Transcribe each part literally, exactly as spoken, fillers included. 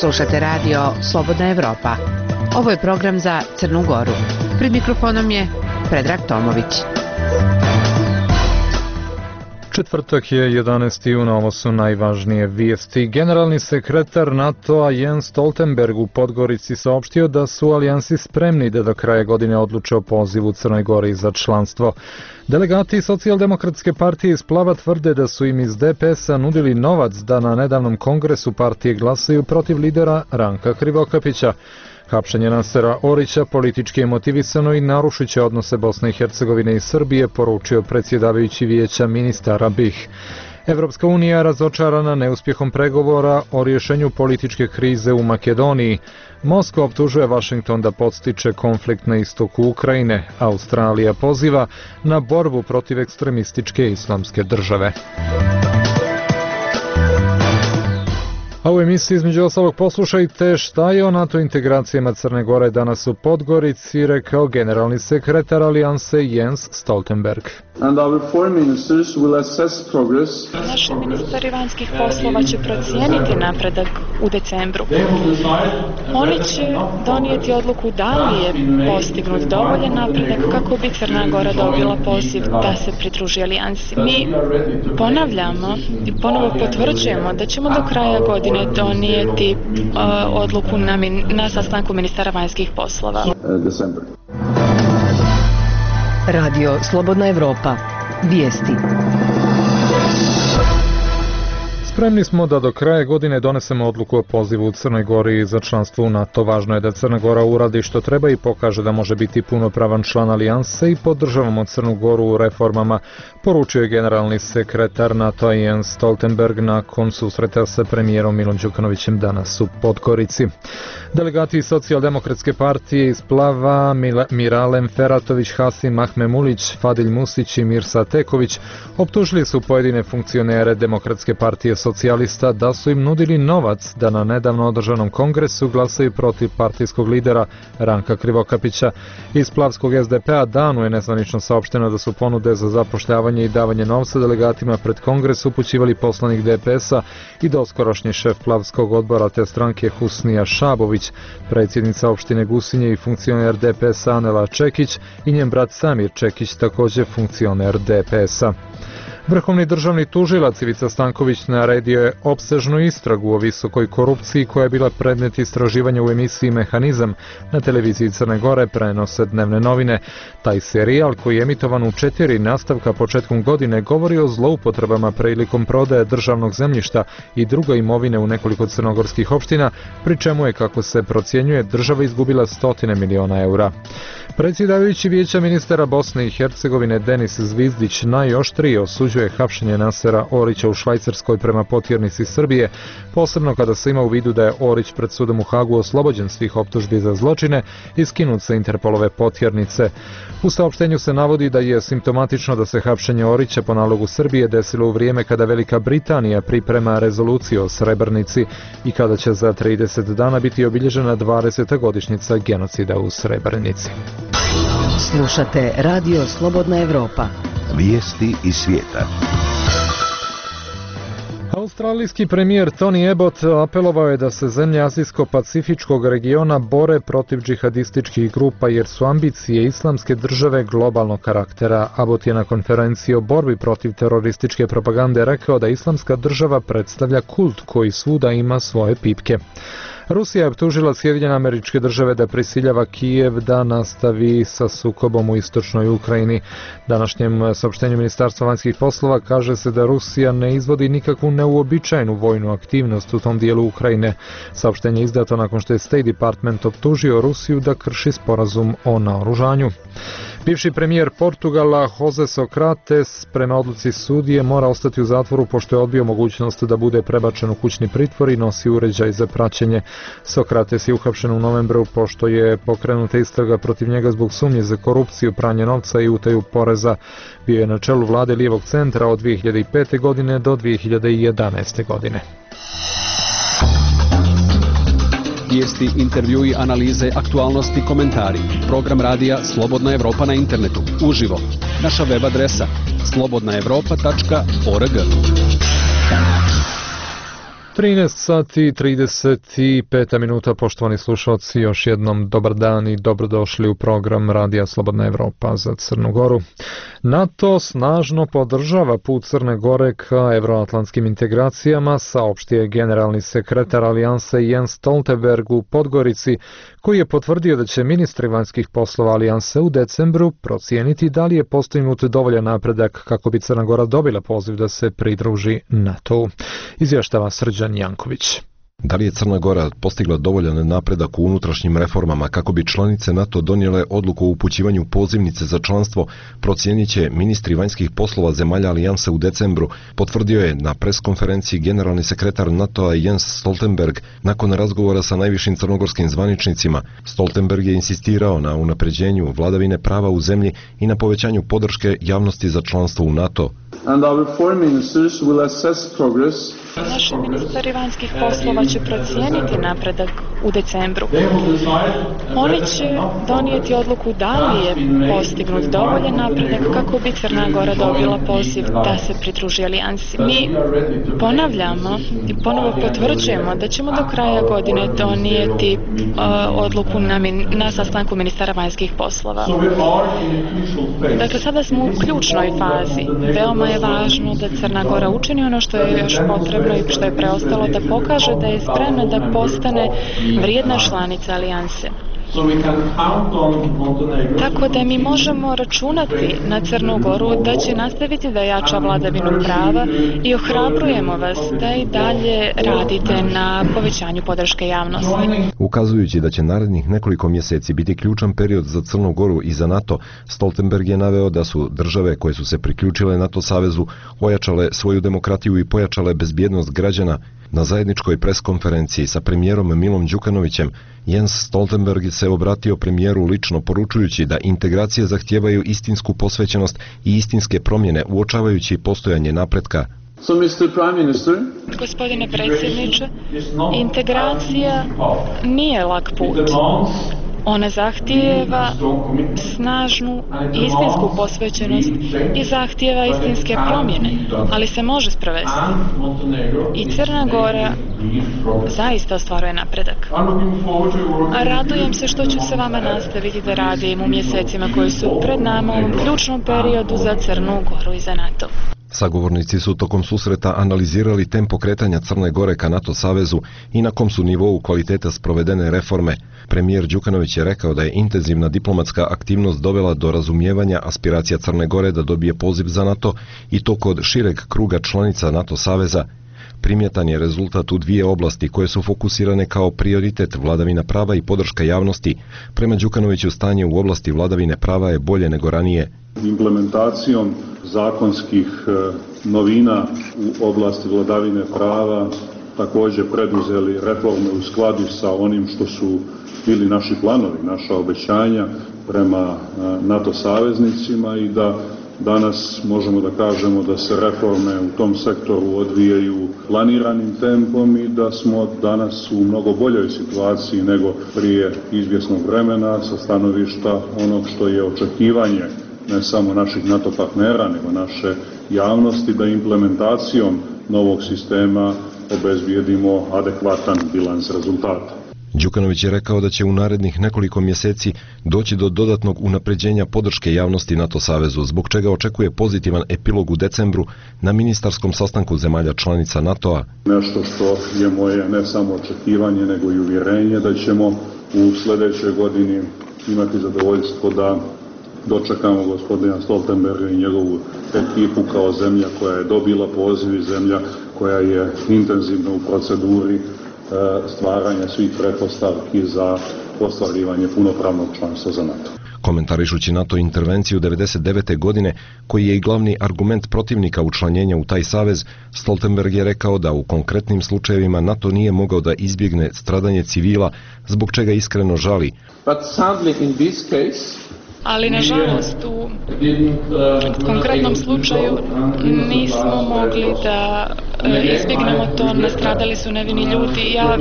Slušate radio Slobodna Evropa. Ovo je program za Crnu Goru. Pred mikrofonom je Predrag Tomović. Četvrtak je jedanaesti juna, ovo su najvažnije vijesti. Generalni sekretar NATO-a Jens Stoltenberg u Podgorici saopštio da su alijansi spremni da do kraja godine odluče o pozivu Crnoj Gori za članstvo. Delegati Socijaldemokratske partije iz Plava tvrde da su im iz D P S-a nudili novac da na nedavnom kongresu partije glasaju protiv lidera Ranka Krivokapića. Hapšenje Nasera Orića politički je motivisano i narušit će odnose Bosne i Hercegovine i Srbije, poručio predsjedavajući vijeća ministara B i H. Evropska unija razočarana neuspjehom pregovora o rješenju političke krize u Makedoniji. Moskva optužuje Vašington da podstiče konflikt na istoku Ukrajine. Australija poziva na borbu protiv ekstremističke islamske države. A u emisiji između ostalog poslušajte šta je o NATO integracijama Crne Gore danas u Podgorici rekao generalni sekretar alijanse Jens Stoltenberg. Naši ministari vanjskih poslova će procijeniti napredak u decembru. Oni će donijeti odluku da li je postignut dovoljan napredak kako bi Crna Gora dobila poziv da se pridruži alijansi. Mi ponavljamo i ponovo potvrđujemo da ćemo do kraja godine donijeti uh, odluku na, min, na sastanku ministara vanjskih poslova. Radio Slobodna Evropa. Vijesti. Spremni smo da do kraja godine donesemo odluku o pozivu u Crnoj Gori za članstvo u NATO. Važno je da Crna Gora uradi što treba i pokaže da može biti punopravan član alijanse i podržavamo Crnu Goru u reformama, poručio je generalni sekretar NATO Jens Stoltenberg nakon susreta sa premijerom Milom Đukanovićem danas u Podgorici. Delegati Socijaldemokratske partije iz Plava Miralem Feratović, Hasim Mahmemulić, Fadilj Musić i Mirsa Teković optužili su pojedine funkcionere Demokratske partije socijalista da su im nudili novac da na nedavno održanom kongresu glasaju protiv partijskog lidera Ranka Krivokapića. Iz Plavskog S D P-a danu je nezvanično saopšteno da su ponude za zapošljavanje i davanje novca delegatima pred kongres upućivali poslanik D P S-a i doskorošnji šef Plavskog odbora te stranke Husnija Šabović, predsjednica opštine Gusinje i funkcioner D P S-a Anela Čekić i njen brat Samir Čekić, također funkcioner D P S-a. Vrhovni državni tužilac Ivica Stanković naredio je opsežnu istragu o visokoj korupciji koja je bila predmet istraživanja u emisiji Mehanizam na televiziji Crne Gore, prenose Dnevne novine. Taj serijal koji je emitovan u četiri nastavka početkom godine govori o zloupotrebama prilikom prodaje državnog zemljišta i druge imovine u nekoliko crnogorskih opština, pri čemu je, kako se procjenjuje, država izgubila stotine miliona eura. Predsjedavajući vijeća ministara Bosne i Hercegovine Denis Zvizdić najoštrije osuđuje hapšenje Nasera Orića u Švajcarskoj prema potjernici Srbije, posebno kada se ima u vidu da je Orić pred sudom u Hagu oslobođen svih optužbi za zločine i skinut sa Interpolove potjernice. U saopštenju se navodi da je simptomatično da se hapšenje Orića po nalogu Srbije desilo u vrijeme kada Velika Britanija priprema rezoluciju o Srebrenici i kada će za trideset dana biti obilježena dvadeseta godišnjica genocida u Srebrenici. Slušate Radio Slobodna Evropa. Vijesti iz svijeta. Australijski premijer Tony Abbott apelovao je da se zemlje azijsko-pacifičkog regiona bore protiv džihadističkih grupa jer su ambicije islamske države globalnog karaktera. Abbott je na konferenciji o borbi protiv terorističke propagande rekao da islamska država predstavlja kult koji svuda ima svoje pipke. Rusija je optužila Sjedinjene Američke Države da prisiljava Kijev da nastavi sa sukobom u istočnoj Ukrajini. Današnjem saopštenju Ministarstva vanjskih poslova kaže se da Rusija ne izvodi nikakvu neuobičajenu vojnu aktivnost u tom dijelu Ukrajine. Saopštenje je izdato nakon što je State Department optužio Rusiju da krši sporazum o naoružanju. Bivši premijer Portugala Jose Socrates prema odluci sudije mora ostati u zatvoru pošto je odbio mogućnost da bude prebačen u kućni pritvor i nosi uređaj za praćenje. Socrates je uhapšen u novembru pošto je pokrenuta istraga protiv njega zbog sumnje za korupciju, pranje novca i utaju poreza. Bio je na čelu vlade lijevog centra od dvije hiljade pete. godine do dvije hiljade jedanaeste. godine. Vijesti, intervjui, analize, aktualnosti, komentari. Program radija Slobodna Evropa na internetu. Uživo. Naša web adresa slobodna evropa tačka org. trinaest sati i trideset pet minuta, poštovani slušalci, još jednom dobar dan i dobrodošli u program Radija Slobodna Evropa za Crnu Goru. NATO snažno podržava put Crne Gore ka evroatlantskim integracijama, saopštio je generalni sekretar Alijanse Jens Stoltenberg u Podgorici, koji je potvrdio da će ministri vanjskih poslova Alijanse u decembru procijeniti da li je postignut dovoljan napredak kako bi Crna Gora dobila poziv da se pridruži NATO-u. Izvještava Srđan Janković. Da li je Crna Gora postigla dovoljan napredak u unutrašnjim reformama kako bi članice NATO donijele odluku o upućivanju pozivnice za članstvo, procijenit će ministri vanjskih poslova zemalja Alijanse u decembru, potvrdio je na preskonferenciji generalni sekretar NATO-a Jens Stoltenberg nakon razgovora sa najvišim crnogorskim zvaničnicima. Stoltenberg je insistirao na unapređenju vladavine prava u zemlji i na povećanju podrške javnosti za članstvo u NATO. And our foreign ministers will assess progress. Naši ministri vanjskih poslova će procijeniti napredak u decembru. Oni će donijeti odluku da li je postignut dovoljan napredak kako bi Crna Gora dobila poziv da se pridruži alijansi. Mi ponavljamo i ponovo potvrđujemo da ćemo do kraja godine donijeti uh, odluku na, min, na sastanku ministara vanjskih poslova. Dakle, sada smo u ključnoj fazi. Veoma je važno da Crna Gora učini ono što je još potrebno i što je preostalo, da pokaže da je spremna da postane vrijedna članica alijanse. Tako da mi možemo računati na Crnu Goru da će nastaviti da jača vladavinu prava i ohrabrujemo vas da i dalje radite na povećanju podrške javnosti. Ukazujući da će narednih nekoliko mjeseci biti ključan period za Crnu Goru i za NATO, Stoltenberg je naveo da su države koje su se priključile NATO savezu ojačale svoju demokratiju i pojačale bezbjednost građana. Na zajedničkoj preskonferenciji sa premijerom Milom Đukanovićem, Jens Stoltenberg se obratio premijeru lično poručujući da integracije zahtijevaju istinsku posvećenost i istinske promjene uočavajući postojanje napretka. So, mister Prime Minister, Gospodine predsjedniče, integracija nije lak put. Ona zahtijeva snažnu i istinsku posvećenost i zahtijeva istinske promjene, ali se može sprovesti. I Crna Gora zaista ostvaruje napredak. A radujem se što ću se vama nastaviti da radim u mjesecima koji su pred nama u ključnom periodu za Crnu Goru i za NATO. Sagovornici su tokom susreta analizirali tempo kretanja Crne Gore ka NATO savezu i na kom su nivou kvaliteta sprovedene reforme. Premijer Đukanović je rekao da je intenzivna diplomatska aktivnost dovela do razumijevanja aspiracija Crne Gore da dobije poziv za NATO i to kod šireg kruga članica NATO saveza. Primjetan je rezultat u dvije oblasti koje su fokusirane kao prioritet vladavina prava i podrška javnosti. Prema Đukanoviću stanje u oblasti vladavine prava je bolje nego ranije. Implementacijom zakonskih novina u oblasti vladavine prava također preduzeli reforme u skladu sa onim što su bili naši planovi, naša obećanja prema NATO saveznicima i da danas možemo da kažemo da se reforme u tom sektoru odvijaju planiranim tempom i da smo danas u mnogo boljoj situaciji nego prije izvjesnog vremena sa stanovišta onog što je očekivanje ne samo naših NATO partnera, nego naše javnosti da implementacijom novog sistema obezbijedimo adekvatan bilans rezultata. Đukanović je rekao da će u narednih nekoliko mjeseci doći do dodatnog unapređenja podrške javnosti NATO savezu, zbog čega očekuje pozitivan epilog u decembru na ministarskom sastanku zemalja članica NATO-a. Nešto što je moje ne samo očekivanje, nego i uvjerenje da ćemo u sljedećoj godini imati zadovoljstvo da dočekamo gospodina Stoltenberga i njegovu ekipu kao zemlja koja je dobila poziv i zemlja koja je intenzivno u proceduri stvaranja svih pretpostavki za ostvarivanje punopravnog članstva za NATO. Komentarišući NATO intervenciju devedeset devete. godine, koji je i glavni argument protivnika učlanjenja u taj savez, Stoltenberg je rekao da u konkretnim slučajevima NATO nije mogao da izbjegne stradanje civila, zbog čega iskreno žali. But sadly in this case, ali nažalost u konkretnom slučaju nismo mogli da izbjegnemo to, nastradali su nevini ljudi. Ja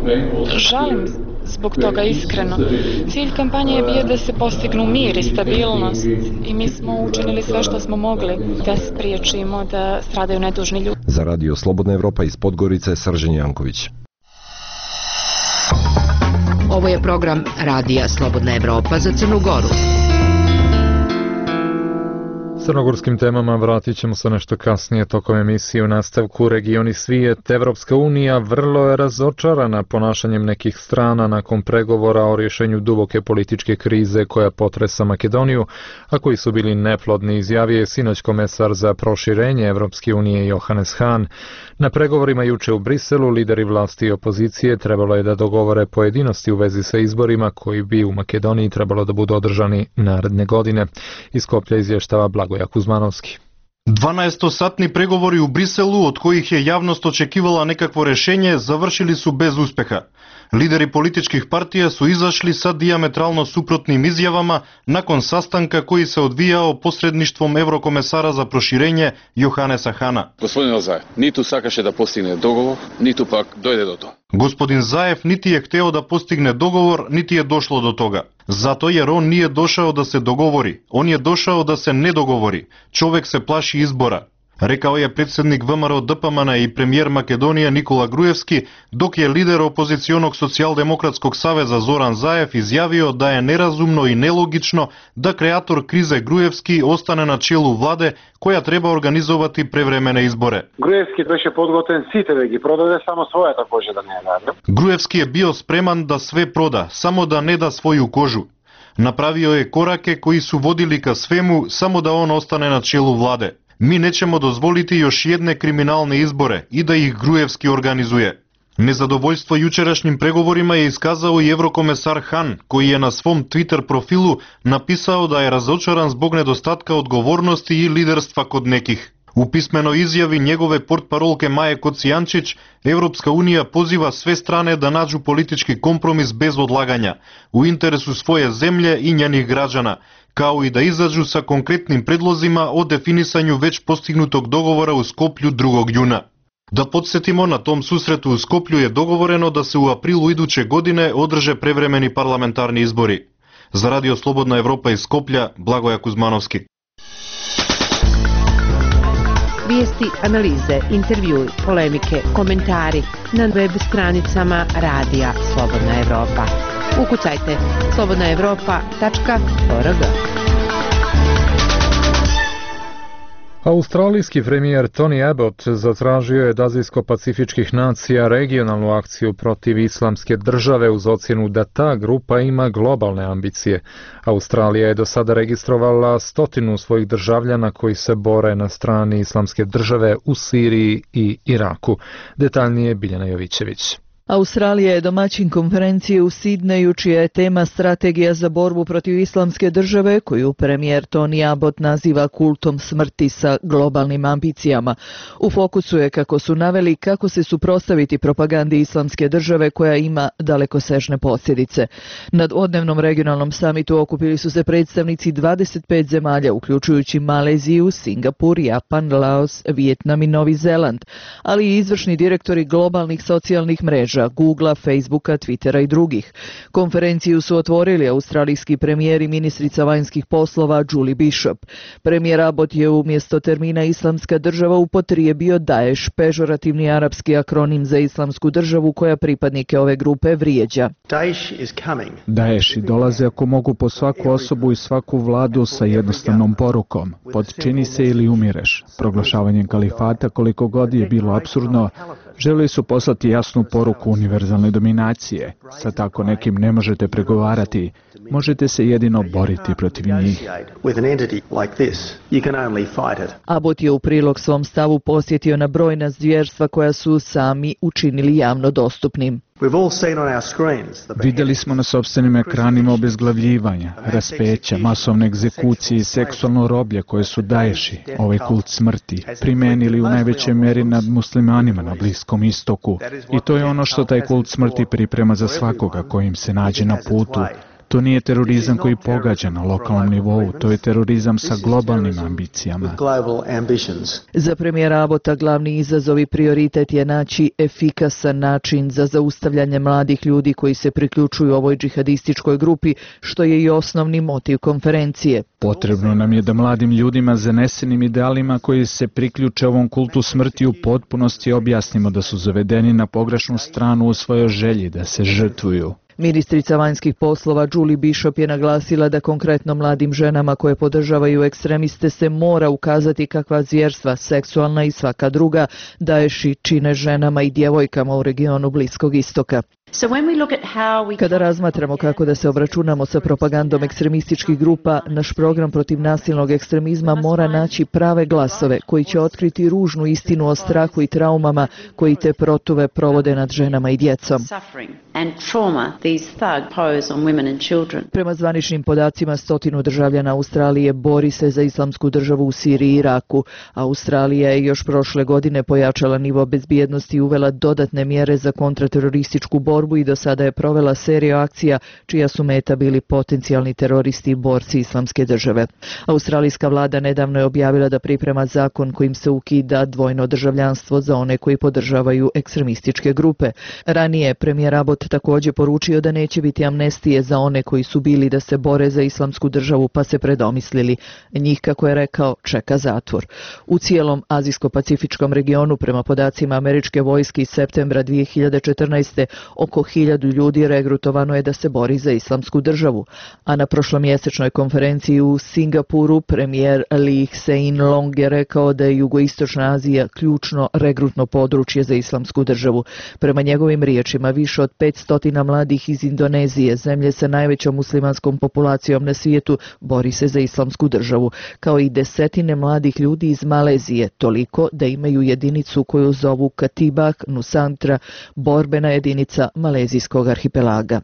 žalim zbog toga iskreno. Cilj kampanje je bio da se postignu mir i stabilnost i mi smo učinili sve što smo mogli da spriječimo da stradaju nedužni ljudi. Za Radio Slobodna Evropa iz Podgorice, Srđan Janković. Ovo je program Radija Slobodna Evropa za Crnu Goru. Crnogorskim temama vratit ćemo se nešto kasnije tokom emisije. U nastavku Region i svijet. Evropska unija vrlo je razočarana ponašanjem nekih strana nakon pregovora o rješenju duboke političke krize koja potresa Makedoniju, a koji su bili neplodni, izjavio je sinoć komesar za proširenje Evropske unije Johannes Hahn. Na pregovorima juče u Briselu lideri vlasti i opozicije trebalo je da dogovore pojedinosti u vezi sa izborima koji bi u Makedoniji trebalo da budu održani naredne godine. Iz Skoplja izvještava Blagoja Kuzmanovski. дванаесетосатни преговори у Бриселу, од коих ја јавност очекивала некакво решење, завршили су без успеха. Лидери политичких партија су изашли са диаметрално супротним изјавама након састанка кој се одвијао посредништвом еврокомесара за проширење Јоханеса Хана. Господин Заев, ниту сакаше да постигне договор, ниту пак дојде до тоа. Господин Заев нити е хтео да постигне договор, нити е дошло до тога. Затоа јер он не е дошао да се договори, он е дошао да се не договори. Човек се плаши избора. Рекао е председник ВМРО ДПМН и премиер Македонија Никола Груевски, док е лидер опозиционог Социјалдемократскog saveza Зоран Заев изјавио да е неразумно и нелогично да креатор кризе Груевски остане на челу владе која треба организовати превремене изборе. Груевски беше подготвен сите да ги продаде, само својата кожа да не ја даде. Груевски е био спреман да све прода, само да не да своју кожу. Направио е кораке кои су водили ка свему, само да он остане на челу владе. Ми нечемо дозволити још едне криминални изборе и да их Груевски организуе. Незадоволство јучерашним преговорима е исказао и еврокомесар Хан, кој е на свом Твитер профилу написао да е разочаран због недостатка одговорности и лидерства код неких. У писмено изјави негове портпаролке Маје Коцијанчич, Европска унија позива све стране да наđу политички компромис без одлагања, у интересу своје земље и њених граđana, као и да изаđу са конкретним предлозима о дефинисању веќе постигнутог договора у Скопљу другог јуна. Да подсетимо, на том сусрету у Скопљу е договорено да се у априлу идуче године одрже превремени парламентарни избори. За Радио Слободна Европа из Скопља, Благоја Кузмановски. Vijesti, analize, intervjui, polemike, komentari na web stranicama Radija Slobodna Evropa. Ukucajte slobodna evropa tačka org. Australijski premijer Tony Abbott zatražio je od azijsko-pacifičkih nacija regionalnu akciju protiv islamske države uz ocjenu da ta grupa ima globalne ambicije. Australija je do sada registrovala stotinu svojih državljana koji se bore na strani islamske države u Siriji i Iraku. Detaljnije Biljana Jovićević. Australija je domaćin konferencije u Sidneju, čija je tema strategija za borbu protiv islamske države, koju premijer Tony Abbott naziva kultom smrti sa globalnim ambicijama. U fokusu je, kako su naveli, kako se suprotstaviti propagandi islamske države koja ima dalekosežne posljedice. Na dvodnevnom regionalnom samitu okupili su se predstavnici dvadeset pet zemalja, uključujući Maleziju, Singapur, Japan, Laos, Vijetnam i Novi Zeland, ali i izvršni direktori globalnih socijalnih mreža Googlea, Facebooka, Twittera i drugih. Konferenciju su otvorili australijski premijer i ministrica vanjskih poslova Julie Bishop. Premijer Abbott je umjesto termina islamska država upotrijebio Daesh, pežorativni arapski akronim za islamsku državu koja pripadnike ove grupe vrijeđa. Daeshi dolaze ako mogu po svaku osobu i svaku vladu sa jednostavnom porukom: podčini se ili umireš. Proglašavanjem kalifata, koliko god je bilo apsurdno, želi su poslati jasnu poruku univerzalne dominacije. Sa tako nekim ne možete pregovarati, možete se jedino boriti protiv njih. Abbott je u prilog svom stavu posjetio na brojna zvjerstva koja su sami učinili javno dostupnim. Vidjeli smo na sopstvenim ekranima obezglavljivanja, raspeća, masovne egzekucije i seksualno roblje koje su Daeshi, ovaj kult smrti, primenili u najvećoj mjeri nad muslimanima na Bliskom istoku. I to je ono što taj kult smrti priprema za svakoga kojim se nađe na putu. To nije terorizam koji pogađa na lokalnom nivou, to je terorizam sa globalnim ambicijama. Za premijera Abota glavni izazov i prioritet je naći efikasan način za zaustavljanje mladih ljudi koji se priključuju ovoj džihadističkoj grupi, što je i osnovni motiv konferencije. Potrebno nam je da mladim ljudima zanesenim idealima koji se priključe ovom kultu smrti u potpunosti objasnimo da su zavedeni na pogrešnu stranu u svojoj želji da se žrtvuju. Ministrica vanjskih poslova Julie Bishop je naglasila da konkretno mladim ženama koje podržavaju ekstremiste se mora ukazati kakva zvjerstva, seksualna i svaka druga, Daeši čine ženama i djevojkama u regionu Bliskog istoka. Kada razmatramo kako da se obračunamo sa propagandom ekstremističkih grupa, naš program protiv nasilnog ekstremizma mora naći prave glasove koji će otkriti ružnu istinu o strahu i traumama koji te protuve provode nad ženama i djecom. Prema zvaničnim podacima, stotinu državljana Australije bori se za islamsku državu u Siriji i Iraku. Australija je još prošle godine pojačala nivo bezbjednosti i uvela dodatne mjere za kontraterorističku borbu i do sada je provela seriju akcija čija su meta bili potencijalni teroristi i borci islamske države. Australijska vlada nedavno je objavila da priprema zakon kojim se ukida dvojno državljanstvo za one koji podržavaju ekstremističke grupe. Ranije je premijer Abbott također poručio da neće biti amnestije za one koji su bili da se bore za islamsku državu pa se predomislili. Njih, kako je rekao, čeka zatvor. U cijelom azijsko-pacifičkom regionu, prema podacima američke vojske iz septembra dvije hiljade četrnaeste. oko hiljadu ljudi regrutovano je da se bori za islamsku državu. A na prošlomjesečnoj konferenciji u Singapuru premijer Lee Hsien Loong je rekao da je jugoistočna Azija ključno regrutno područje za islamsku državu. Prema njegovim riječima, više od petsto mladih iz Indonezije, zemlje sa najvećom muslimanskom populacijom na svijetu, bori se za islamsku državu, kao i desetine mladih ljudi iz Malezije, toliko da imaju jedinicu koju zovu Katibak Nusantra, borbena jedinica malezijskog arhipelaga.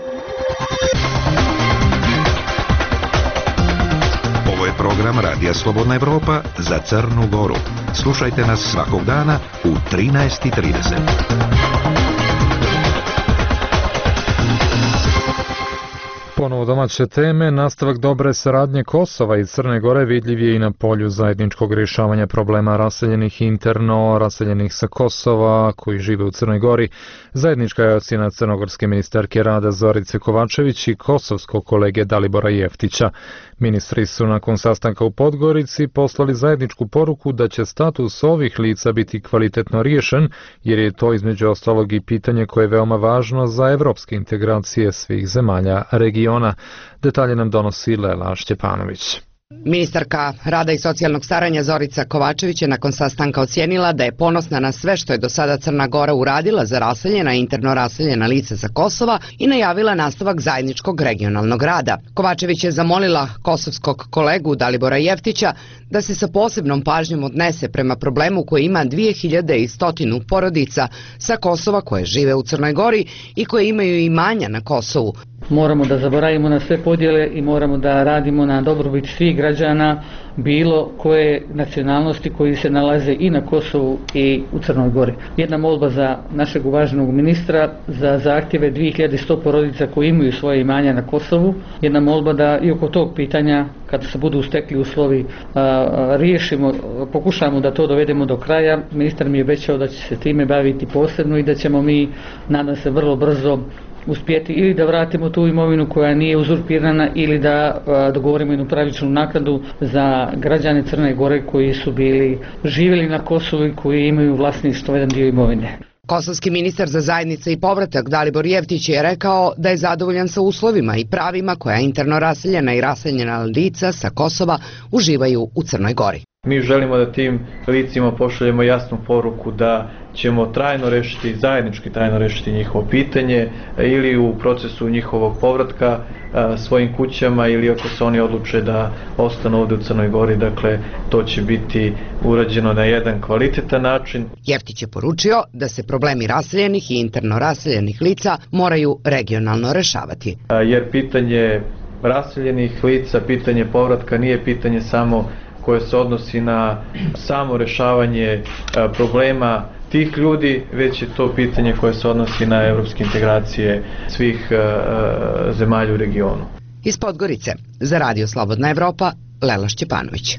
Ovo je program Radija Slobodna Evropa za Crnu Goru. Slušajte nas svakog dana u trinaest i trideset. Ponovo domaće teme, nastavak dobre saradnje Kosova i Crne Gore vidljiv je i na polju zajedničkog rješavanja problema raseljenih interno, raseljenih sa Kosova koji žive u Crnoj Gori. Zajednička je ocjena crnogorske ministarke rada Zorice Kovačević i kosovskog kolege Dalibora Jeftića. Ministri su nakon sastanka u Podgorici poslali zajedničku poruku da će status ovih lica biti kvalitetno riješen, jer je to između ostalog i pitanje koje je veoma važno za evropske integracije svih zemalja regiona. Detalje nam donosi Lela Šćepanović. Ministarka rada i socijalnog staranja Zorica Kovačević je nakon sastanka ocijenila da je ponosna na sve što je do sada Crna Gora uradila za raseljena i interno raseljena lica sa Kosova i najavila nastavak zajedničkog regionalnog rada. Kovačević je zamolila kosovskog kolegu Dalibora Jeftića da se sa posebnom pažnjom odnese prema problemu koji ima dvije hiljade sto porodica sa Kosova koje žive u Crnoj Gori i koje imaju imanja na Kosovu. Moramo da zaboravimo na sve podjele i moramo da radimo na dobrobit svih građana bilo koje nacionalnosti koji se nalaze i na Kosovu i u Crnoj Gori. Jedna molba za našeg uvaženog ministra za zahtjeve dvije hiljade sto porodica koji imaju svoje imanja na Kosovu. Jedna molba da i oko tog pitanja, kad se budu stekli uslovi, a, a, riješimo, pokušamo da to dovedemo do kraja. Ministar mi je obećao da će se time baviti posebno i da ćemo mi, nadam se, vrlo brzo uspjeti ili da vratimo tu imovinu koja nije uzurpirana ili da a, dogovorimo jednu pravičnu naknadu za građane Crne Gore koji su bili živjeli na Kosovu i koji imaju vlasništvo jedan dio imovine. Kosovski ministar za zajednice i povratak Dalibor Jeftić je rekao da je zadovoljan sa uslovima i pravima koja interno raseljena i raseljena lica sa Kosova uživaju u Crnoj Gori. Mi želimo da tim licima pošaljemo jasnu poruku da ćemo trajno rešiti, zajednički trajno rešiti njihovo pitanje ili u procesu njihovog povratka a, svojim kućama ili ako se oni odluče da ostanu ovdje u Crnoj Gori, dakle to će biti urađeno na jedan kvalitetan način. Jeftić je poručio da se problemi raseljenih i interno raseljenih lica moraju regionalno rešavati. A, jer pitanje raseljenih lica, pitanje povratka nije pitanje samo koje se odnosi na samo rešavanje a, problema tih ljudi, već je to pitanje koje se odnosi na evropske integracije svih uh, zemalja u regionu. Iz Podgorice, za Radio Slobodna Evropa, Lela Šćepanović.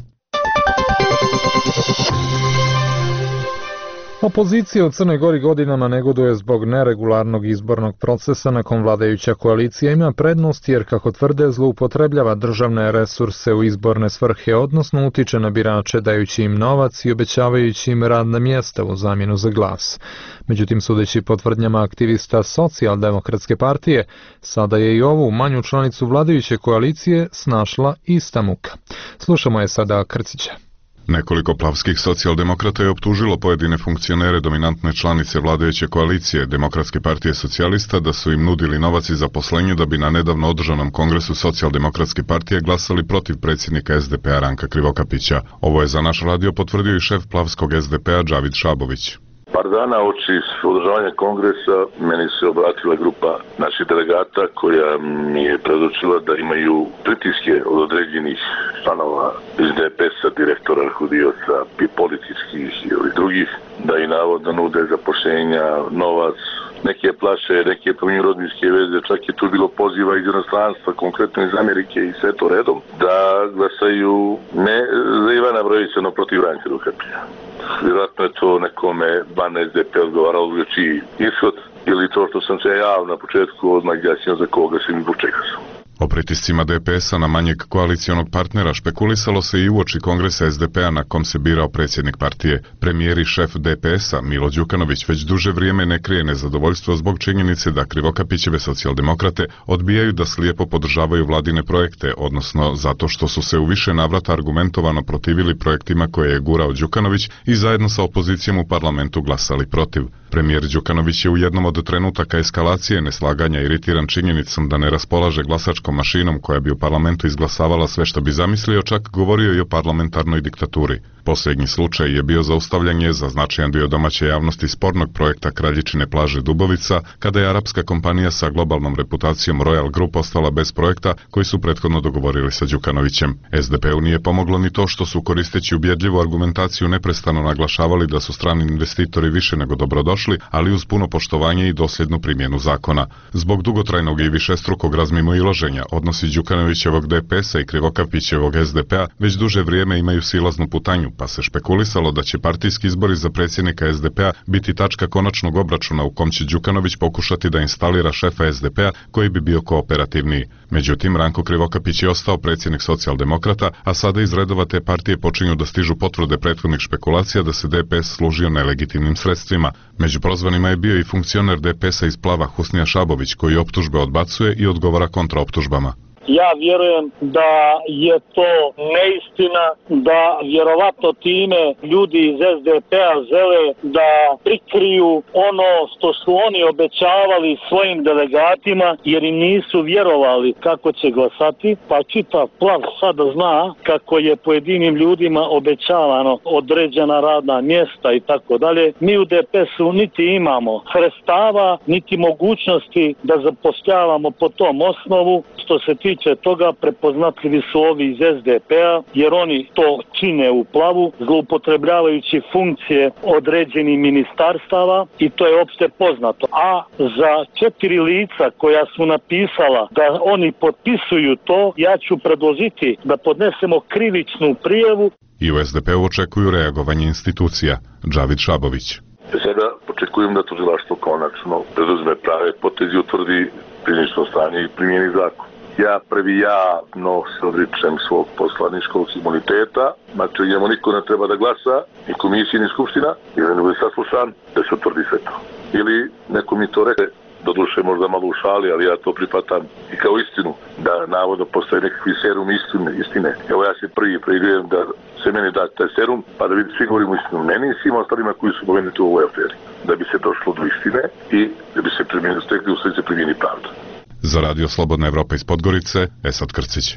Opozicija u Crnoj Gori godinama negoduje zbog neregularnog izbornog procesa na kom vladajuća koalicija ima prednost jer, kako tvrde, zloupotrebljava državne resurse u izborne svrhe, odnosno utiče na birače dajući im novac i obećavajući im radna mjesta u zamjenu za glas. Međutim, sudeći po tvrdnjama aktivista Socijaldemokratske partije, sada je i ovu manju članicu vladajuće koalicije snašla ista muka. Slušamo je sada Krcića. Nekoliko plavskih socijaldemokrata je optužilo pojedine funkcionere dominantne članice vladajuće koalicije Demokratske partije socijalista da su im nudili novac i zaposlenje da bi na nedavno održanom kongresu Socijaldemokratske partije glasali protiv predsjednika S D P-a Ranka Krivokapića. Ovo je za naš radio potvrdio i šef plavskog S D P-a Džavid Šabović. Par dana oči održavanja kongresa meni se obratila grupa naših delegata koja mi je predočila da imaju pritiske od određenih članova iz D P S-a, direktora, hudioca, policijskih i drugih, da i navodno nude zapošljenja, novac, neke plaše, neke pominju rodbinske veze, čak je tu bilo poziva iz inostranstva, konkretno iz Amerike i sve to redom, da glasaju ne za Ivana Brojevića, no protiv Ranka Krivokapića. Vjerojatno je to nekome van S D P odgovaralo čiji ishod ili to što sam se ja na početku odmah jasnio za koga sam i zbog čega sam. O pritiscima D P S-a na manjeg koalicijonog partnera špekulisalo se i uoči kongresa S D P-a na kom se birao predsjednik partije. Premijer i šef D P S-a Milo Đukanović već duže vrijeme ne krije nezadovoljstvo zbog činjenice da Krivokapićeve socijaldemokrate odbijaju da slijepo podržavaju vladine projekte, odnosno zato što su se u više navrata argumentovano protivili projektima koje je gurao Đukanović i zajedno sa opozicijom u parlamentu glasali protiv. Premijer Đukanović je u jednom od trenutaka eskalacije neslaganja iritiran činjenicom da ne raspolaže glasačkom mašinom koja bi u parlamentu izglasavala sve što bi zamislio, čak govorio i o parlamentarnoj diktaturi. Posljednji slučaj je bio zaustavljanje za značajan dio domaće javnosti spornog projekta Kraljičine plaže Dubovica, kada je arapska kompanija sa globalnom reputacijom Royal Group ostala bez projekta koji su prethodno dogovorili sa Đukanovićem. S D P-u nije pomoglo ni to što su, koristeći ubjedljivu argumentaciju, neprestano naglašavali da su strani investitori više nego dobrodošli, ali uz puno poštovanje i dosljednu primjenu zakona. Zbog dugotrajnog i višestrukog razmimoilaženja, odnosi Đukanovićevog D P S-a i Krivokapićevog S D P-a već duže vrijeme imaju silaznu putanju, pa se špekulisalo da će partijski izbori za predsjednika S D P-a biti tačka konačnog obračuna u kom će Đukanović pokušati da instalira šefa S D P-a koji bi bio kooperativniji. Međutim, Ranko Krivokapić je ostao predsjednik socijaldemokrata, a sada iz redova te partije počinju da stižu potvrde prethodnih špekulacija da se D P S služio nelegitimnim sredstvima. Među prozvanima je bio i funkcioner D P S-a iz Plava Husnija Šabović, koji optužbe odbacuje i odgovara kontraoptužbama. Ja vjerujem da je to neistina, da vjerovatno time ljudi iz S D P-a žele da prikriju ono što su oni obećavali svojim delegatima, jer im nisu vjerovali kako će glasati, pa čitav Plav sada zna kako je pojedinim ljudima obećavano određena radna mjesta i tako dalje. Mi u D P S-u niti imamo sredstava, niti mogućnosti da zapošljavamo po tom osnovu. Što se tiče toga, prepoznatljivi su ovi iz S D P-a, jer oni to čine u Plavu, zloupotrebljavajući funkcije određenih ministarstava, i to je opšte poznato. A za četiri lica koja su napisala da oni potpisuju to, ja ću predložiti da podnesemo krivičnu prijavu. I u S D P-u očekuju reagovanje institucija. Džavid Šabović. Sada očekujem da tužilaštvo konačno preduzme prave potezi, utvrdi činjenično stanje i primjeni zakon. Ja prvi javno se odričem svog poslaničkog imuniteta, znači njemu niko ne treba da glasa, ni komisija, ni skupština, ili ne bude saslušan, da se utvrdi sve to. Ili neko mi to reke, doduše možda malo u šali, ali ja to pripatam i kao istinu, da navodno postoje nekakvi serum istine. istine. Evo ja se prvi preidujem da se meni da taj serum, pa da vidi svi govorimo istinu meni i svima ostalima koji su pomenuti u ovoj aferi. Da bi se došlo do istine i da bi se primjeni, stekli u sve se primjeni pravda. Za Radio Slobodna Evropa iz Podgorice, Esad Krcić.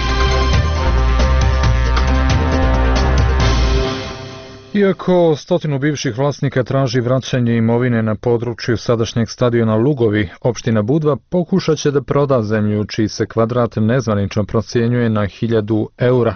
Iako stotinu bivših vlasnika traži vraćanje imovine na području sadašnjeg stadiona Lugovi, opština Budva pokušat će da proda zemlju čiji se kvadrat nezvanično procjenjuje na hiljadu eura.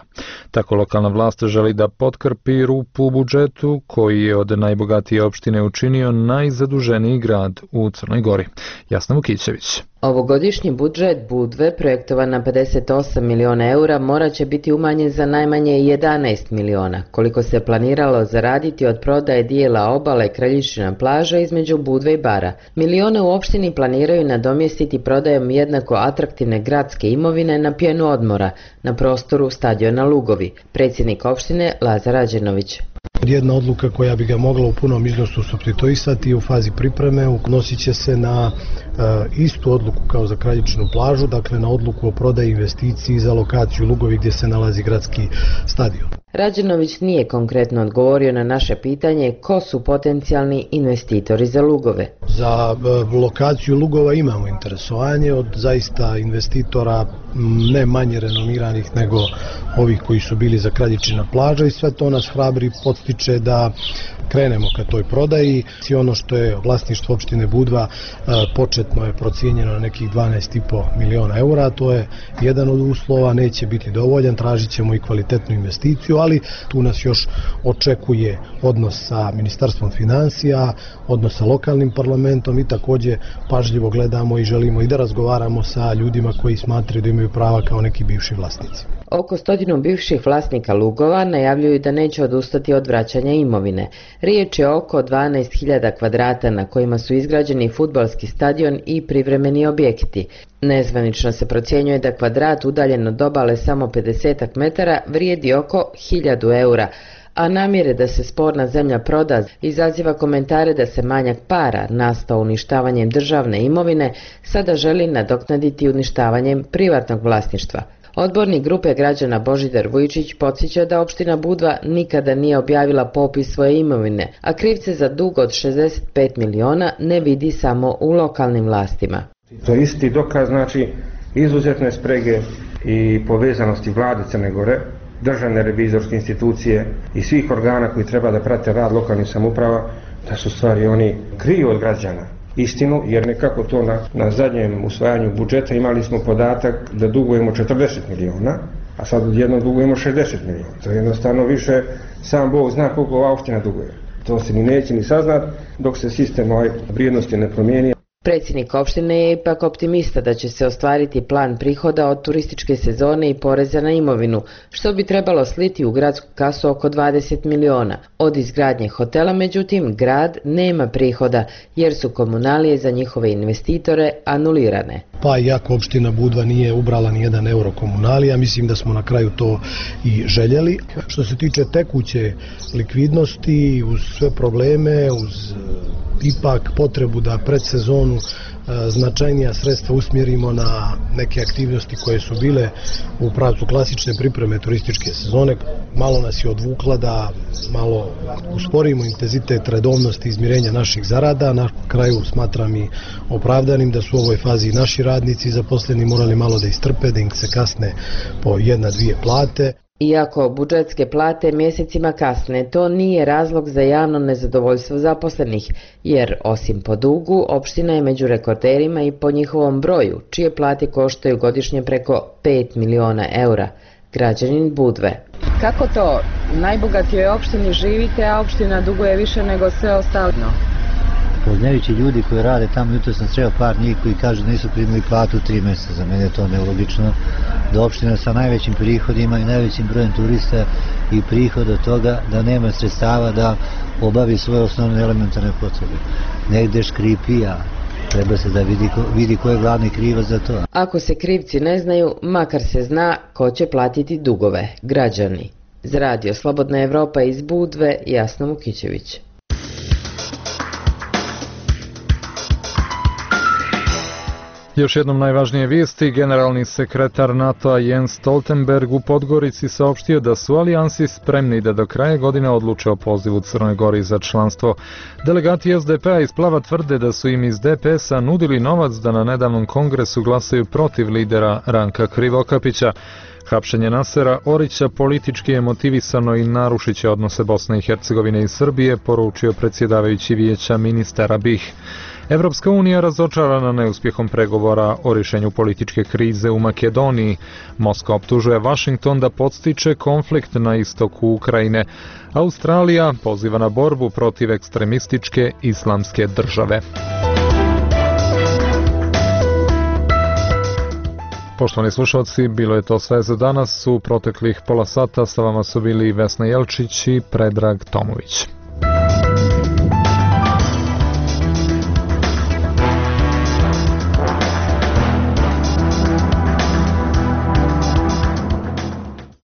Tako lokalna vlast želi da potkrpi rupu u budžetu koji je od najbogatije opštine učinio najzaduženiji grad u Crnoj Gori. Jasna Vukićević. Ovogodišnji budžet Budve, projektovan na pedeset osam miliona eura, morat će biti umanjen za najmanje jedanaest miliona, koliko se planiralo zaraditi od prodaje dijela obale Kraljičina plaža između Budve i Bara. Milione u opštini planiraju nadomjestiti prodajom jednako atraktivne gradske imovine na pjenu odmora na prostoru stadiona Lugovi. Predsjednik opštine Lazar Ađenović. Jedna odluka koja bi ga mogla u punom iznosu supstituisati u fazi pripreme odnosit će se na e, istu odluku kao za Kraljičinu plažu, dakle na odluku o prodaji investiciji za lokaciju Lugovi gdje se nalazi gradski stadion. Rađenović nije konkretno odgovorio na naše pitanje ko su potencijalni investitori za Lugove. Za e, lokaciju Lugova imamo interesovanje od zaista investitora ne manje renomiranih nego ovih koji su bili za Kraljičina plaža i sve to nas hrabri podstiče da krenemo ka toj prodaji. I ono što je vlasništvo opštine Budva početno je procijenjeno na nekih dvanaest i po miliona eura, to je jedan od uslova, neće biti dovoljan, tražit ćemo i kvalitetnu investiciju, ali tu nas još očekuje odnos sa Ministarstvom financija, odnos sa lokalnim parlamentom i također pažljivo gledamo i želimo i da razgovaramo sa ljudima koji smatraju da imaju prava kao neki bivši vlasnici. Oko stotinu bivših vlasnika Lugova najavljuju da neće odustati od vraćanja imovine. Riječ je oko dvanaest hiljada kvadrata na kojima su izgrađeni fudbalski stadion i privremeni objekti. Nezvanično se procjenjuje da kvadrat udaljen od obale samo pedeset metara vrijedi oko hiljadu eura, a namjere da se sporna zemlja proda izaziva komentare da se manjak para nastao uništavanjem državne imovine sada želi nadoknaditi uništavanjem privatnog vlasništva. Odbornik grupe građana Božidar Vujčić podsjeća da opština Budva nikada nije objavila popis svoje imovine, a krivce za dug od šezdeset pet miliona ne vidi samo u lokalnim vlastima. To je isti dokaz, znači, izuzetne sprege i povezanosti vlade Crne Gore, državne revizorske institucije i svih organa koji treba da prate rad lokalnih samouprava, da su stvari oni kriju od građana istinu, jer nekako to na, na zadnjem usvajanju budžeta imali smo podatak da dugujemo četrdeset miliona, a sad odjedno dugujemo šezdeset miliona. To je jednostavno više, sam Bog zna koliko ova opština duguje. To se ni neće ni saznat dok se sistem ovaj vrijednosti ne promijeni. Predsjednik opštine je ipak optimista da će se ostvariti plan prihoda od turističke sezone i poreza na imovinu, što bi trebalo sliti u gradsku kasu oko dvadeset miliona. Od izgradnje hotela, međutim, grad nema prihoda, jer su komunalije za njihove investitore anulirane. Pa iako opština Budva nije ubrala ni jedan euro komunalija, mislim da smo na kraju to i željeli. Što se tiče tekuće likvidnosti, uz sve probleme, uz ipak potrebu da pred sezonu značajnija sredstva usmjerimo na neke aktivnosti koje su bile u pravcu klasične pripreme turističke sezone. Malo nas je odvukla da malo usporimo intenzitet redovnosti izmirenja naših zarada. Na kraju smatram i opravdanim da su u ovoj fazi naši radnici zaposleni morali malo da istrpe, da im se kasne po jedna, dvije plate. Iako budžetske plate mjesecima kasne, to nije razlog za javno nezadovoljstvo zaposlenih, jer osim po dugu, opština je među rekorderima i po njihovom broju, čije plate koštaju godišnje preko pet miliona eura. Građanin Budve. Kako to? U najbogatijoj opštini živite, a opština duguje više nego sve ostalo? Poznajući ljudi koji rade tamo, jutro sam sreo par njih koji kažu da nisu primili platu tri mjeseca. Za mene je to nelogično, da opština sa najvećim prihodima i najvećim brojem turista i prihod od toga da nema sredstava da obavi svoje osnovne elementarne potrebe. Negde škripi, a treba se da vidi ko, vidi ko je glavni krivac za to. Ako se krivci ne znaju, makar se zna ko će platiti dugove, građani. Za radio Slobodna Evropa iz Budve, Jasna Vukićević. Još jednom najvažnije vijesti, generalni sekretar NATO-a Jens Stoltenberg u Podgorici saopštio da su alijansi spremni da do kraja godine odluče o pozivu Crnoj Gori za članstvo. Delegati es de pe a iz Plava tvrde da su im iz de pe es-a nudili novac da na nedavnom kongresu glasaju protiv lidera Ranka Krivokapića. Hapšenje Nasera Orića politički je motivisano i narušit će odnose Bosne i Hercegovine i Srbije, poručio predsjedavajući vijeća ministara BiH. Evropska unija razočarana neuspjehom pregovora o rješenju političke krize u Makedoniji. Moskva optužuje Washington da podstiče konflikt na istoku Ukrajine. Australija poziva na borbu protiv ekstremističke islamske države. Poštovani slušalci, bilo je to sve za danas. U proteklih pola sata sa vama su bili Vesna Jelčić i Predrag Tomović.